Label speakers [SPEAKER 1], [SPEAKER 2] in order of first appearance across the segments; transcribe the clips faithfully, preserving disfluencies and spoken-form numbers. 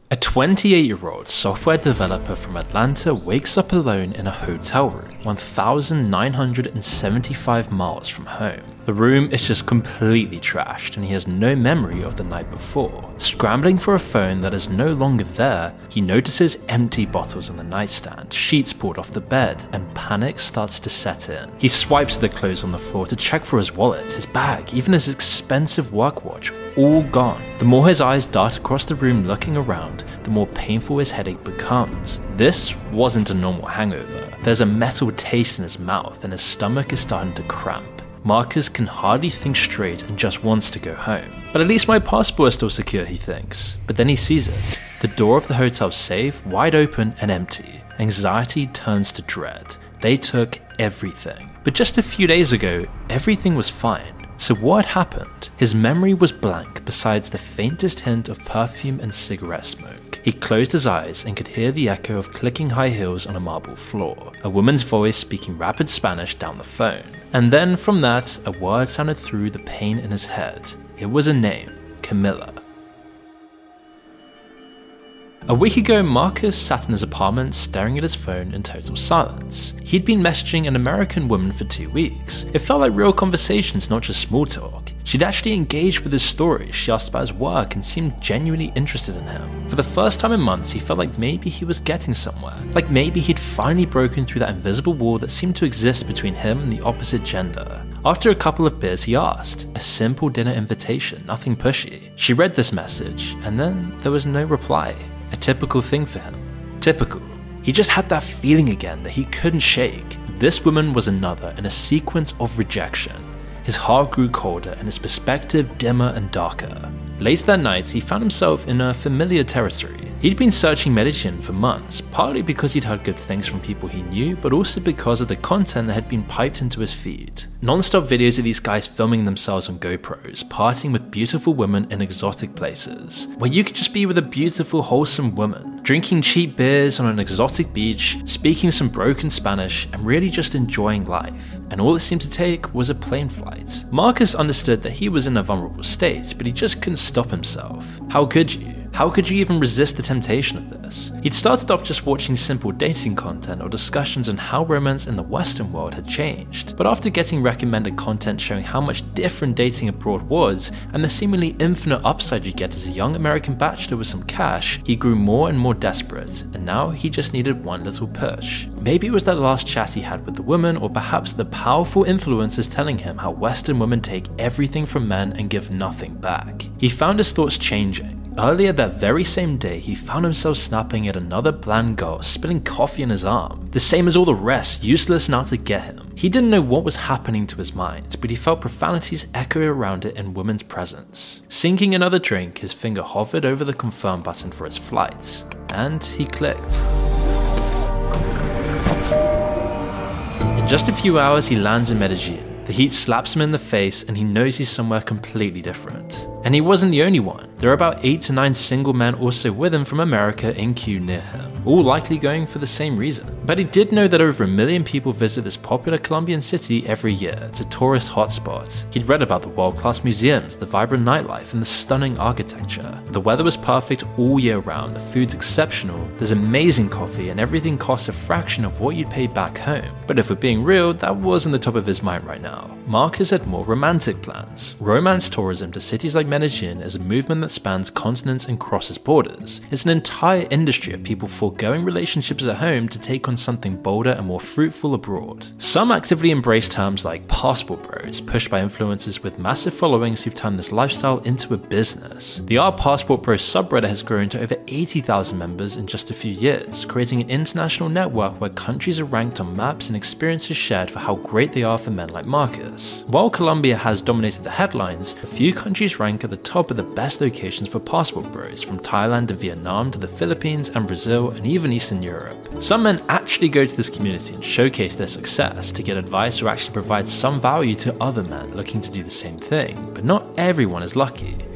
[SPEAKER 1] A twenty-eight-year-old software developer from Atlanta wakes up alone in a hotel room one thousand nine hundred seventy-five miles from home. The room is just completely trashed and he has no memory of the night before. Scrambling for a phone that is no longer there, he notices empty bottles on the nightstand, sheets pulled off the bed, and panic starts to set in. He swipes the clothes on the floor to check for his wallet, his bag, even his expensive work watch, all gone. The more his eyes dart across the room looking around, the more painful his headache becomes. This wasn't a normal hangover. There's a metal taste in his mouth and his stomach is starting to cramp. Marcus can hardly think straight and just wants to go home. But at least my passport is still secure, he thinks. But then he sees it. The door of the hotel safe wide open and empty. Anxiety turns to dread. They took everything. But just a few days ago, everything was fine. So what had happened? His memory was blank besides the faintest hint of perfume and cigarette smoke. He closed his eyes and could hear the echo of clicking high heels on a marble floor, a woman's voice speaking rapid Spanish down the phone. And then from that, a word sounded through the pain in his head. It was a name, Camilla. A week ago, Marcus sat in his apartment staring at his phone in total silence. He'd been messaging an American woman for two weeks. It felt like real conversations, not just small talk. She'd actually engaged with his story, she asked about his work and seemed genuinely interested in him. For the first time in months, he felt like maybe he was getting somewhere. Like maybe he'd finally broken through that invisible wall that seemed to exist between him and the opposite gender. After a couple of beers, he asked. A simple dinner invitation, nothing pushy. She read this message, and then there was no reply. A typical thing for him. Typical. He just had that feeling again that he couldn't shake. This woman was another in a sequence of rejection. His heart grew colder and his perspective dimmer and darker. Later that night, he found himself in a familiar territory. He'd been searching Medellin for months, partly because he'd heard good things from people he knew, but also because of the content that had been piped into his feed. Non-stop videos of these guys filming themselves on GoPros, partying with beautiful women in exotic places, where you could just be with a beautiful, wholesome woman, drinking cheap beers on an exotic beach, speaking some broken Spanish, and really just enjoying life. And all it seemed to take was a plane flight. Marcus understood that he was in a vulnerable state, but he just couldn't stop himself. How could you? How could you even resist the temptation of this? He'd started off just watching simple dating content or discussions on how romance in the Western world had changed. But after getting recommended content showing how much different dating abroad was, and the seemingly infinite upside you get as a young American bachelor with some cash, he grew more and more desperate, and now he just needed one little push. Maybe it was that last chat he had with the woman, or perhaps the powerful influences telling him how Western women take everything from men and give nothing back. He found his thoughts changing. Earlier that very same day, he found himself snapping at another bland girl, spilling coffee in his arm. The same as all the rest, useless now to get him. He didn't know what was happening to his mind, but he felt profanities echo around it in women's presence. Sinking another drink, his finger hovered over the confirm button for his flight, and he clicked. In just a few hours, he lands in Medellin. The heat slaps him in the face and he knows he's somewhere completely different. And he wasn't the only one. There are about eight to nine single men also with him from America in queue near him, all likely going for the same reason. But he did know that over a million people visit this popular Colombian city every year. It's a tourist hotspot. He'd read about the world-class museums, the vibrant nightlife, and the stunning architecture. The weather was perfect all year round, the food's exceptional, there's amazing coffee, and everything costs a fraction of what you'd pay back home. But if we're being real, that wasn't the top of his mind right now. Marcus had more romantic plans. Romance tourism to cities like Medellin is a movement that spans continents and crosses borders. It's an entire industry of people foregoing relationships at home to take on something bolder and more fruitful abroad. Some actively embrace terms like passport bros, pushed by influencers with massive followings who've turned this lifestyle into a business. The R Passport Bros subreddit has grown to over eighty thousand members in just a few years, creating an international network where countries are ranked on maps and experiences shared for how great they are for men like Marcus. While Colombia has dominated the headlines, a few countries rank at the top of the best locations for passport bros, from Thailand to Vietnam to the Philippines and Brazil and even Eastern Europe. Some men actually go to this community and showcase their success to get advice or actually provide some value to other men looking to do the same thing, but not everyone is lucky.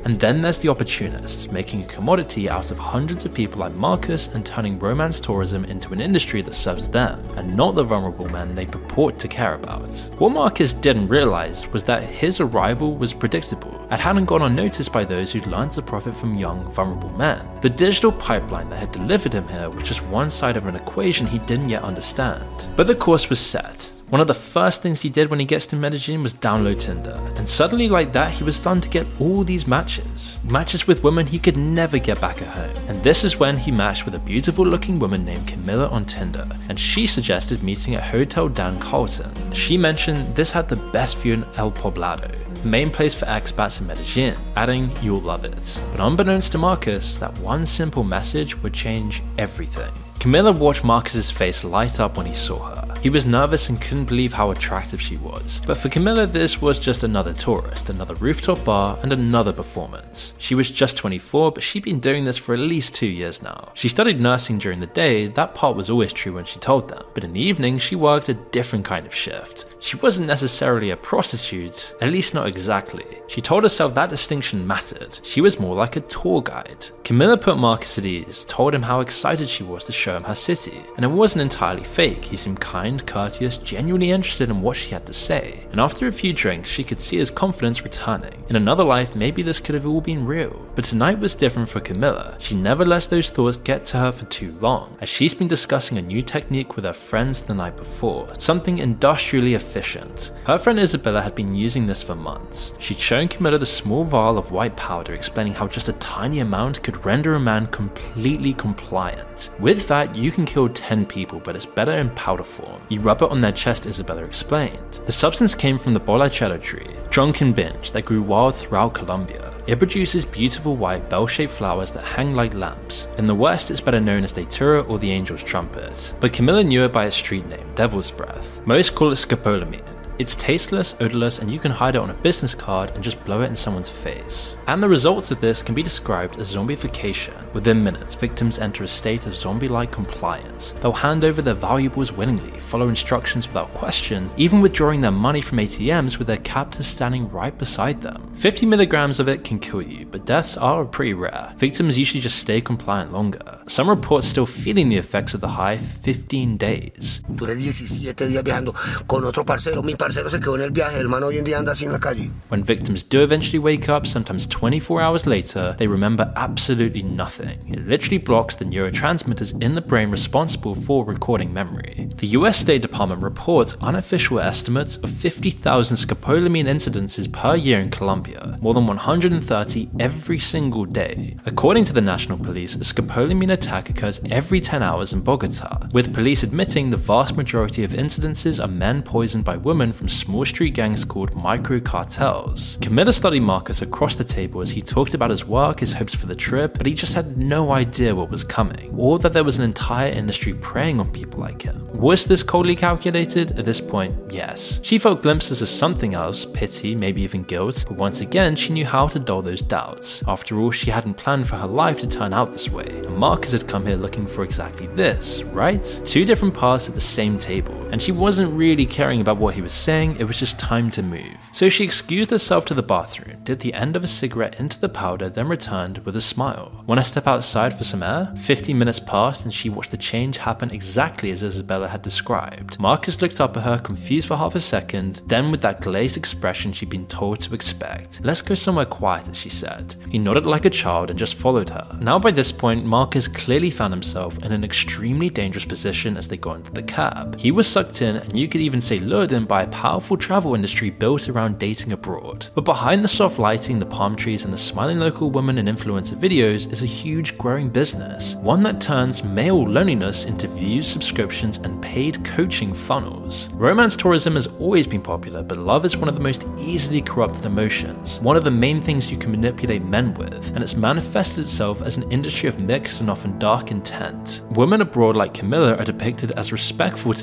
[SPEAKER 1] And then there's the opportunists, making a commodity out of hundreds of people like Marcus and turning romance tourism into an industry that serves them, and not the vulnerable men they purport to care about. What Marcus didn't realize was that his arrival was predictable and hadn't gone unnoticed by those who'd learned to profit from young, vulnerable men. The digital pipeline that had delivered him here was just one side of an equation he didn't yet understand. But the course was set. One of the first things he did when he gets to Medellin was download Tinder, and suddenly like that he was starting to get all these matches. Matches with women he could never get back at home. And this is when he matched with a beautiful looking woman named Camila on Tinder, and she suggested meeting at Hotel Dan Carlton. She mentioned this had the best view in El Poblado, the main place for expats in Medellin, adding, "You'll love it." But unbeknownst to Marcus, that one simple message would change everything. Camila watched Marcus's face light up when he saw her. He was nervous and couldn't believe how attractive she was. But for Camila, this was just another tourist, another rooftop bar, and another performance. She was just twenty-four, but she'd been doing this for at least two years now. She studied nursing during the day, that part was always true when she told them. But in the evening, she worked a different kind of shift. She wasn't necessarily a prostitute, at least not exactly. She told herself that distinction mattered. She was more like a tour guide. Camila put Marcus at ease, told him how excited she was to show him her city. And it wasn't entirely fake, he seemed kind, courteous, genuinely interested in what she had to say. And after a few drinks, she could see his confidence returning. In another life, maybe this could have all been real. But tonight was different for Camila. She never lets those thoughts get to her for too long, as she's been discussing a new technique with her friends the night before, something industrially efficient. Her friend Isabella had been using this for months. She'd shown Camila the small vial of white powder, explaining how just a tiny amount could render a man completely compliant. With that, you can kill ten people, but it's better in powder form. You rub it on their chest, Isabella explained. The substance came from the bolachero tree, drunken binge, that grew wild throughout Colombia. It produces beautiful white bell-shaped flowers that hang like lamps. In the West, it's better known as Datura or the Angel's Trumpet, but Camila knew it by its street name, Devil's Breath. Most call it scopolamine. It's tasteless, odorless, and you can hide it on a business card and just blow it in someone's face. And the results of this can be described as zombification. Within minutes, victims enter a state of zombie-like compliance. They'll hand over their valuables willingly, follow instructions without question, even withdrawing their money from A T Ms with their captors standing right beside them. fifty milligrams of it can kill you, but deaths are pretty rare. Victims usually just stay compliant longer. Some reports still feeling the effects of the high for fifteen days.
[SPEAKER 2] Duré diecisiete días viajando con otro parcero. Mi parcero se quedó en el viaje. El man hoy en día anda así en la calle.
[SPEAKER 1] When victims do eventually wake up, sometimes twenty-four hours later, they remember absolutely nothing. It literally blocks the neurotransmitters in the brain responsible for recording memory. The U S State Department reports unofficial estimates of fifty thousand scopolamine incidences per year in Colombia, more than one hundred thirty every single day. According to the National Police, a scopolamine attack occurs every ten hours in Bogota, with police admitting the vast majority of incidences are men poisoned by women from small street gangs called micro-cartels. Camila studied Marcus across the table as he talked about his work, his hopes for the trip, but he just had no idea what was coming, or that there was an entire industry preying on people like him. Was this coldly calculated? At this point, yes. She felt glimpses of something else, pity, maybe even guilt, but once again she knew how to dull those doubts. After all, she hadn't planned for her life to turn out this way, and Marcus had come here looking for exactly this, right? Two different paths at the same table, and she wasn't really caring about what he was saying, it was just time to move. So she excused herself to the bathroom, did the end of a cigarette into the powder, then returned with a smile. When I step outside for some air, fifteen minutes passed and she watched the change happen exactly as Isabella had described. Marcus looked up at her, confused for half a second, then with that glazed expression she'd been told to expect. "Let's go somewhere quieter," she said. He nodded like a child and just followed her. Now by this point, Marcus clearly found himself in an extremely dangerous position as they got into the cab. He was sucked in, and you could even say lured in, by a powerful travel industry built around dating abroad. But behind the soft lighting, the palm trees, and the smiling local women and influencer videos is a huge growing business, one that turns male loneliness into views, subscriptions, and paid coaching funnels. Romance tourism has always been popular, but love is one of the most easily corrupted emotions, one of the main things you can manipulate men with, and it's manifested itself as an industry of mixed and often dark intent. Women abroad like Camila are depicted as respectful to men in a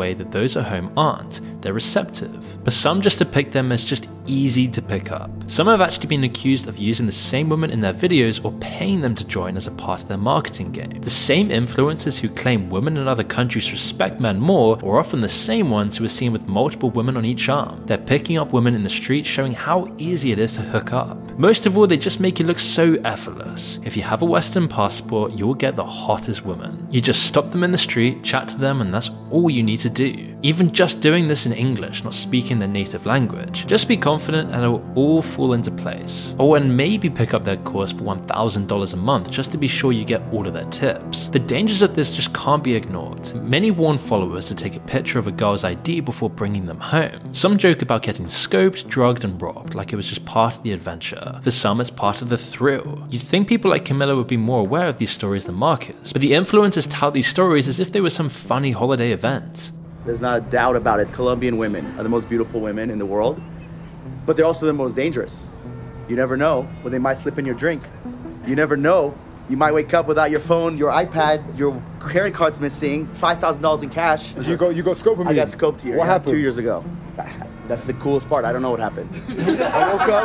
[SPEAKER 1] way that those at home aren't. They're receptive. But some just depict them as just easy to pick up. Some have actually been accused of using the same women in their videos or paying them to join as a part of their marketing game. The same influencers who claim women in other countries respect men more are often the same ones who are seen with multiple women on each arm. They're picking up women in the street, showing how easy it is to hook up. Most of all, they just make it look so effortless. If you have a Western passport, you'll get the hottest women. You just stop them in the street, chat to them, and that's all you need to do. Even just doing this in English, not speaking their native language. Just be confident and it will all fall into place. Oh, and maybe pick up their course for one thousand dollars a month just to be sure you get all of their tips. The dangers of this just can't be ignored. Many warn followers to take a picture of a girl's I D before bringing them home. Some joke about getting scoped, drugged, and robbed like it was just part of the adventure. For some, it's part of the thrill. You'd think people like Camilla would be more aware of these stories than Marcus, but the influencers tout these stories as if they were some funny holiday event.
[SPEAKER 3] There's not a doubt about it. Colombian women are the most beautiful women in the world, but they're also the most dangerous. You never know when they might slip in your drink. You never know. You might wake up without your phone, your iPad, your credit card's missing, five thousand dollars in cash.
[SPEAKER 4] You go, you go scoping me.
[SPEAKER 3] I got scoped here.
[SPEAKER 4] What
[SPEAKER 3] yeah,
[SPEAKER 4] happened?
[SPEAKER 3] Two years ago. That's the coolest part. I don't know what happened. I woke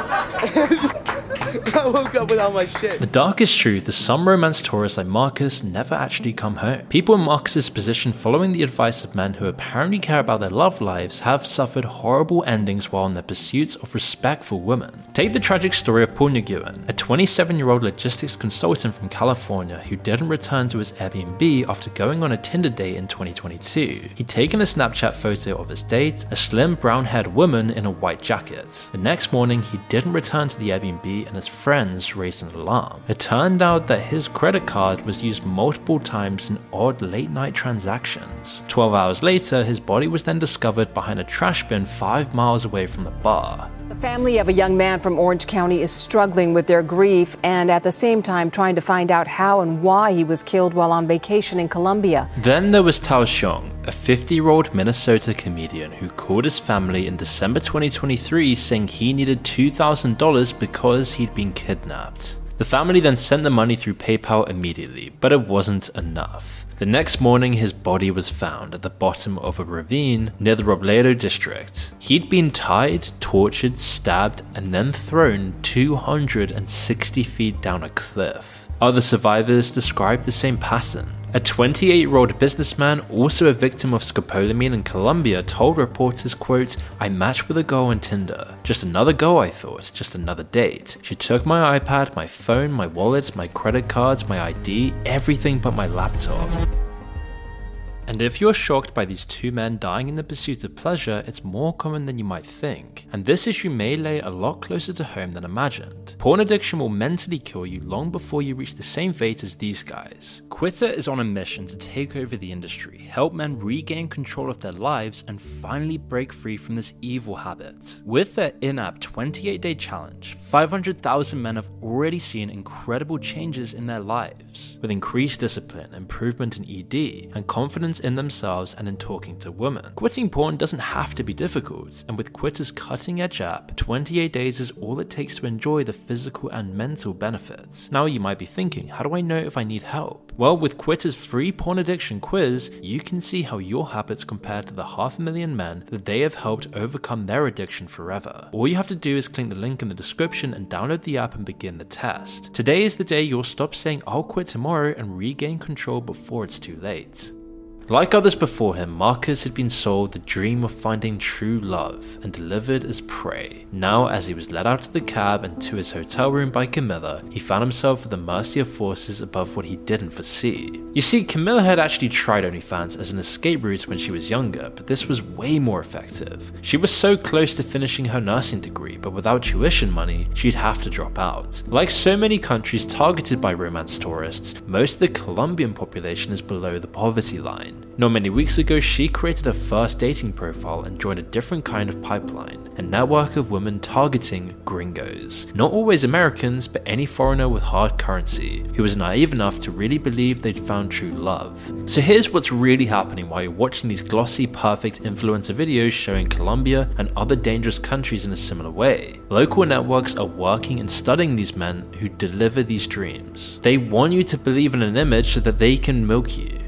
[SPEAKER 3] up. I woke up without my shit.
[SPEAKER 1] The darkest truth is some romance tourists like Marcus never actually come home. People in Marcus's position, following the advice of men who apparently care about their love lives, have suffered horrible endings while in their pursuits of respectful women. Take the tragic story of Paul Nguyen, a twenty-seven-year-old logistics consultant from California who didn't return to his Airbnb after going on a Tinder date in twenty twenty-two. He'd taken a Snapchat photo of his date, a slim brown-haired woman in a white jacket. The next morning, he didn't return to the Airbnb and his friends raised an alarm. It turned out that his credit card was used multiple times in odd late-night transactions. twelve hours later, his body was then discovered behind a trash bin five miles away from the bar.
[SPEAKER 5] The family of a young man from Orange County is struggling with their grief and at the same time trying to find out how and why he was killed while on vacation in Colombia.
[SPEAKER 1] Then there was Tao Xiong, a fifty-year-old Minnesota comedian who called his family in December twenty twenty-three saying he needed two thousand dollars because he'd been kidnapped. The family then sent the money through PayPal immediately, but it wasn't enough. The next morning, his body was found at the bottom of a ravine near the Robledo district. He'd been tied, tortured, stabbed, and then thrown two hundred sixty feet down a cliff. Other survivors described the same pattern. A twenty-eight-year-old businessman, also a victim of scopolamine in Colombia, told reporters, quote, "I matched with a girl on Tinder. Just another girl, I thought, just another date. She took my iPad, my phone, my wallet, my credit cards, my I D, everything but my laptop." And if you're shocked by these two men dying in the pursuit of pleasure, it's more common than you might think. And this issue may lay a lot closer to home than imagined. Porn addiction will mentally kill you long before you reach the same fate as these guys. Quitter is on a mission to take over the industry, help men regain control of their lives, and finally break free from this evil habit. With their in-app twenty-eight day challenge, five hundred thousand men have already seen incredible changes in their lives, with increased discipline, improvement in E D, and confidence in themselves and in talking to women. Quitting porn doesn't have to be difficult, and with Quitter's cutting-edge app, twenty-eight days is all it takes to enjoy the physical and mental benefits. Now you might be thinking, how do I know if I need help? Well, with Quitter's free porn addiction quiz, you can see how your habits compare to the half a million men that they have helped overcome their addiction forever. All you have to do is click the link in the description and download the app and begin the test. Today is the day you'll stop saying I'll quit tomorrow and regain control before it's too late. Like others before him, Marcus had been sold the dream of finding true love and delivered as prey. Now, as he was led out of the cab and to his hotel room by Camilla, he found himself at the mercy of forces above what he didn't foresee. You see, Camilla had actually tried OnlyFans as an escape route when she was younger, but this was way more effective. She was so close to finishing her nursing degree, but without tuition money, she'd have to drop out. Like so many countries targeted by romance tourists, most of the Colombian population is below the poverty line. Not many weeks ago, she created her first dating profile and joined a different kind of pipeline, a network of women targeting gringos. Not always Americans, but any foreigner with hard currency, who was naive enough to really believe they'd found true love. So here's what's really happening while you're watching these glossy, perfect influencer videos showing Colombia and other dangerous countries in a similar way. Local networks are working and studying these men who deliver these dreams. They want you to believe in an image so that they can milk you.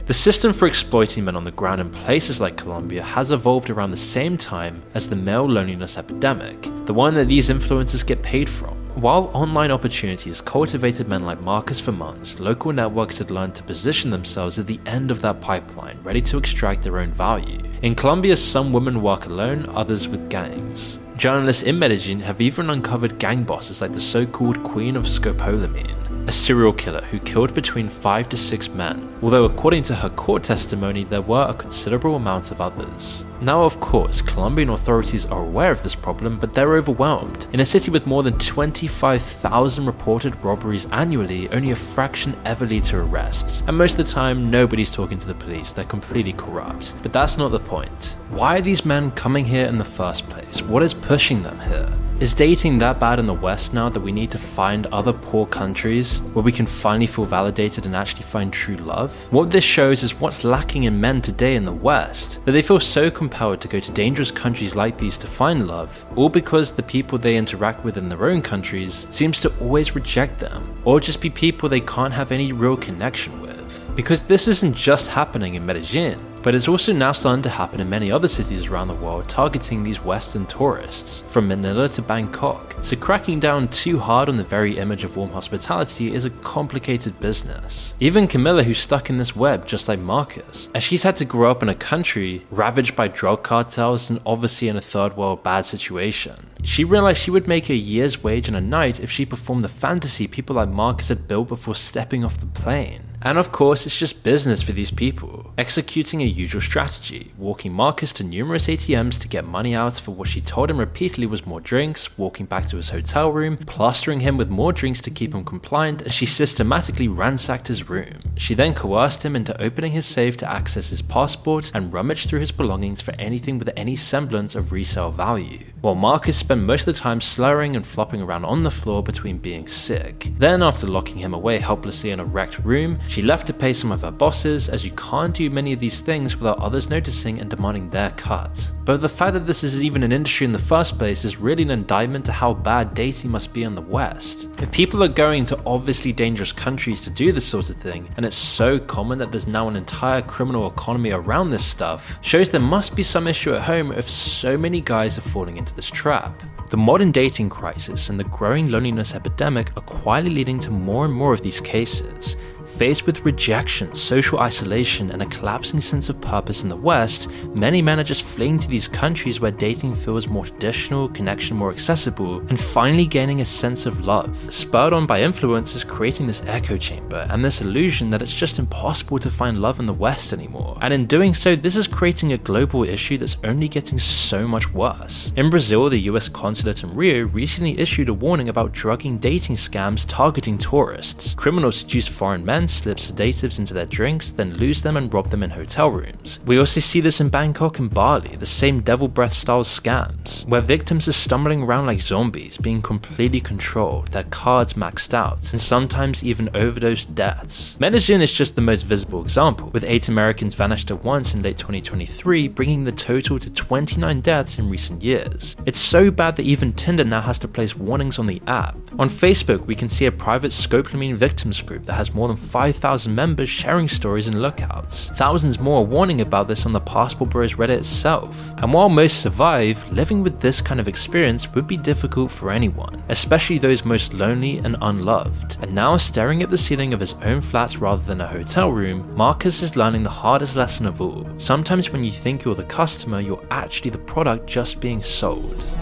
[SPEAKER 1] The system for exploiting men on the ground in places like Colombia has evolved around the same time as the male loneliness epidemic, the one that these influencers get paid from. While online opportunities cultivated men like Marcus for months, local networks had learned to position themselves at the end of that pipeline, ready to extract their own value. In Colombia, some women work alone, others with gangs. Journalists in Medellin have even uncovered gang bosses like the so-called Queen of Scopolamine, a serial killer who killed between five to six men, although according to her court testimony there were a considerable amount of others. Now of course, Colombian authorities are aware of this problem, but they're overwhelmed. In a city with more than twenty-five thousand reported robberies annually, only a fraction ever lead to arrests, and most of the time nobody's talking to the police, they're completely corrupt. But that's not the point. Why are these men coming here in the first place? What is pushing them here? Is dating that bad in the West now that we need to find other poor countries where we can finally feel validated and actually find true love? What this shows is what's lacking in men today in the West, that they feel so compelled to go to dangerous countries like these to find love, all because the people they interact with in their own countries seems to always reject them, or just be people they can't have any real connection with. Because this isn't just happening in Medellin, but it's also now starting to happen in many other cities around the world, targeting these Western tourists, from Manila to Bangkok. So cracking down too hard on the very image of warm hospitality is a complicated business. Even Camilla, who's stuck in this web just like Marcus, as she's had to grow up in a country ravaged by drug cartels and obviously in a third world bad situation. She realized she would make a year's wage in a night if she performed the fantasy people like Marcus had built before stepping off the plane. And of course, it's just business for these people, executing a usual strategy, walking Marcus to numerous A T Ms to get money out for what she told him repeatedly was more drinks, walking back to his hotel room, plastering him with more drinks to keep him compliant as she systematically ransacked his room. She then coerced him into opening his safe to access his passport and rummaged through his belongings for anything with any semblance of resale value, while Marcus spent most of the time slurring and flopping around on the floor between being sick. Then, after locking him away helplessly in a wrecked room, she left to pay some of her bosses, as you can't do many of these things without others noticing and demanding their cut. But the fact that this is even an industry in the first place is really an indictment to how bad dating must be in the West. If people are going to obviously dangerous countries to do this sort of thing, and it's so common that there's now an entire criminal economy around this stuff, shows there must be some issue at home if so many guys are falling into this trap. The modern dating crisis and the growing loneliness epidemic are quietly leading to more and more of these cases. Faced with rejection, social isolation, and a collapsing sense of purpose in the West, many men are just fleeing to these countries where dating feels more traditional, connection more accessible, and finally gaining a sense of love, spurred on by influencers creating this echo chamber and this illusion that it's just impossible to find love in the West anymore. And in doing so, this is creating a global issue that's only getting so much worse. In Brazil, the U S consulate in Rio recently issued a warning about drugging dating scams targeting tourists. Criminals seduce foreign men, slip sedatives into their drinks, then lose them and rob them in hotel rooms. We also see this in Bangkok and Bali, the same devil breath style scams, where victims are stumbling around like zombies, being completely controlled, their cards maxed out, and sometimes even overdose deaths. Medellin is just the most visible example, with eight Americans vanished at once in late twenty twenty-three, bringing the total to twenty-nine deaths in recent years. It's so bad that even Tinder now has to place warnings on the app. On Facebook, we can see a private scopolamine victims group that has more than five thousand members sharing stories and lookouts. Thousands more warning about this on the Passport Bros Reddit itself. And while most survive, living with this kind of experience would be difficult for anyone, especially those most lonely and unloved. And now, staring at the ceiling of his own flat rather than a hotel room, Marcus is learning the hardest lesson of all. Sometimes when you think you're the customer, you're actually the product just being sold.